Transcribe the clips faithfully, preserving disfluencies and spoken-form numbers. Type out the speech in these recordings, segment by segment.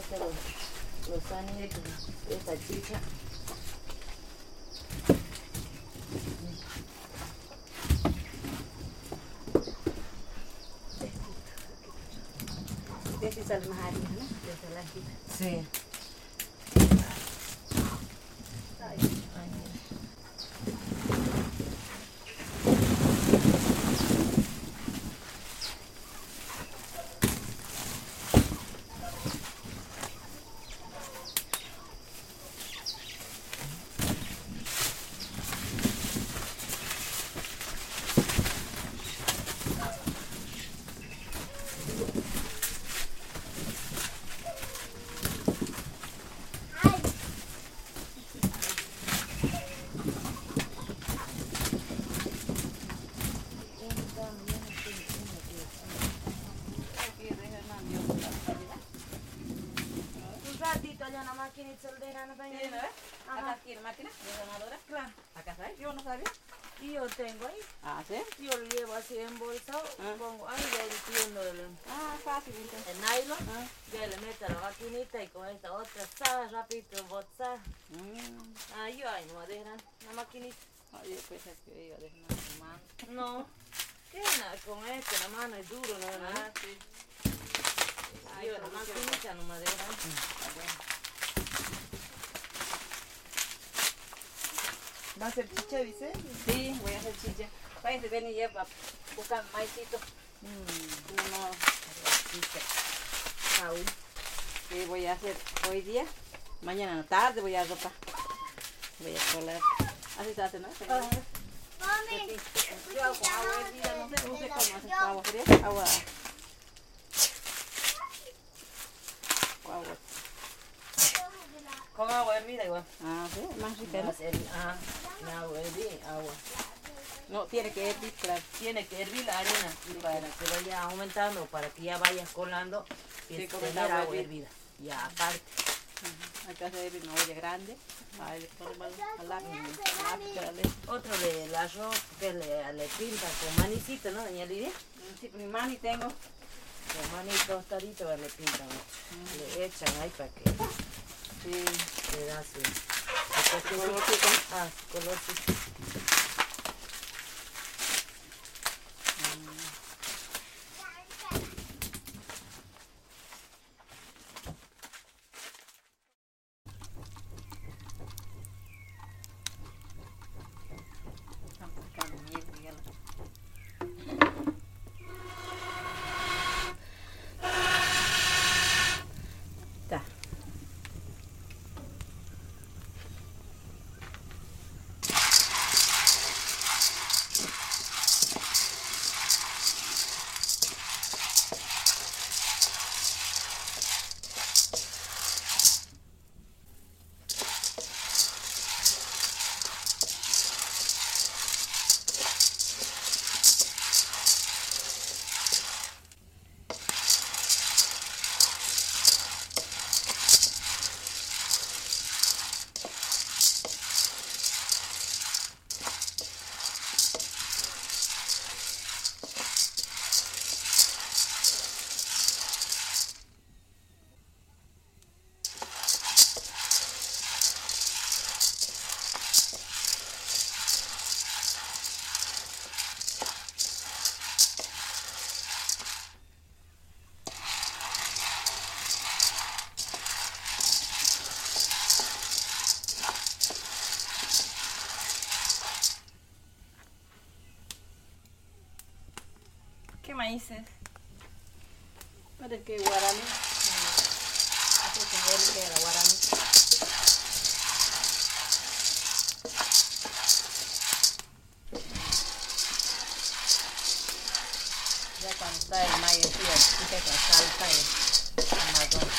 saca los, los ánimos de esta chicha. De este sale más harina, ¿no? De esta blanquita. Sí. Ay, Ay, mira. un ratito allá en la máquina y soldera, ¿no? Sí, ¿no ves? Acá aquí la máquina de donadora. Claro. Acá está, yo no sabía. Y yo tengo ahí. Ah, ¿sí? Yo lo llevo así embolsado, Ah. pongo ahí, ya entiendo el, Ah, fácil entonces. el nylon, Ah. ya le meto a la maquinita y con esta otra sa, rapidito botzar. Mm. Ah, yo ahí no dejan la maquinita. Oye, pues es que iba a dejar tu mano. No, ¿qué nada? Con este la mano es duro, ¿no? Ah, sí. Yo la maquinita no me dejan. Está bien. ¿Va a ser chicha, dice? Sí, voy a hacer chicha. Váyanse, ven y lleva, buscar maicito. Mm. No, no, chicha. Aún. ¿Qué voy a hacer hoy día? Mañana en la tarde voy a ropa. Voy a colar. Así se hace, ¿no? Ah. Mami, yo hago con agua hervida, no sé, no sé cómo hacer con agua fría. Agua. Con agua. Con agua hervida igual. Ah, sí, más rica, ¿no? Más hervi- ah, agua hervida, agua. No, tiene que hervir, claro. Tiene que hervir la arena para que vaya aumentando, para que ya vayas colando y Sí, con tener agua agua hervida. hervida. Ya aparte. Acá se hervir una olla grande. Ahí le ponemos al lado y la leche. Otro del arroz que le, le pinta con manicito, ¿no, doña Lidia? Sí, mi mani tengo. Con maní tostadito le pintan. Le echan ahí para que Sí. le da su, su Colorcito. Ah, su colorcito. Tá. ¿Qué maíces? Parece que guaraní. Así que verde la guaraní. Ya cuando está el maíz, sí, quita con salsa y amargón.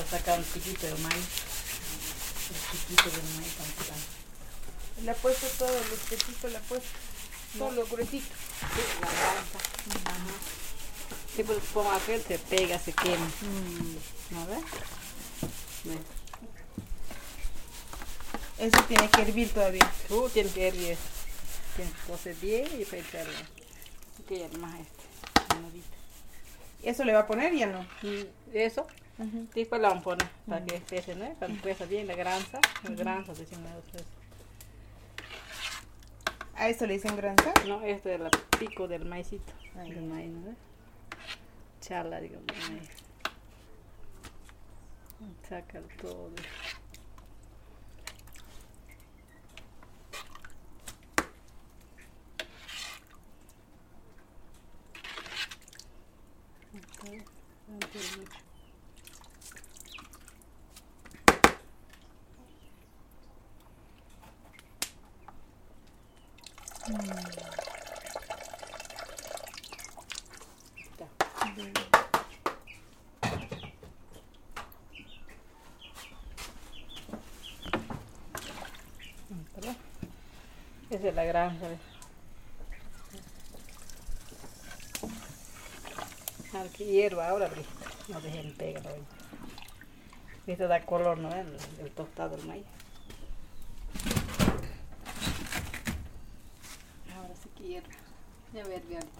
sacar un chiquito del maíz. El chiquito del maíz también. Le ha puesto todos los pechitos, le ha puesto todo lo gruesito. Sí, la garganta. Ajá. Sí, pues pongo aquel, se pega, se quema. Mm. A ver. Ve. Eso tiene que hervir todavía. Tú tienes que hervir. Tienes que cocer bien y después echarle. Que ya nomás este. Menudito. ¿Eso le va a poner ya no? Y eso, Uh-huh. después le vamos a poner para que pese, ¿no? Cuando pesa bien la granza, la granza decimos nosotros. ¿A eso le dicen granza? No, este es el pico del maicito. Ah, Del ya. maíz, ¿no? Charla, digamos. Maíz. Saca todo. Okay. No tiene mucho. ¿Verdad? Esa es la granja. ¿Ves? Al que hierva ahora, listo. No dejen pegar hoy. Esto da color, ¿no? El, el tostado del maíz. Ahora sí que hierva. Ya voy a hervir ahorita.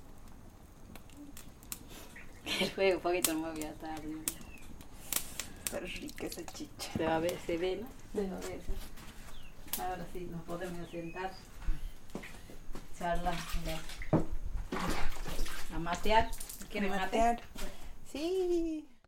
El fuego un poquito no me voy a estar. Pero rica esa chicha. Se va a ver, se ve, ¿no? Se va a ver. ¿Sí? Ahora sí nos podemos sentar. Charla. A matear. ¿Quieren matear? Sí.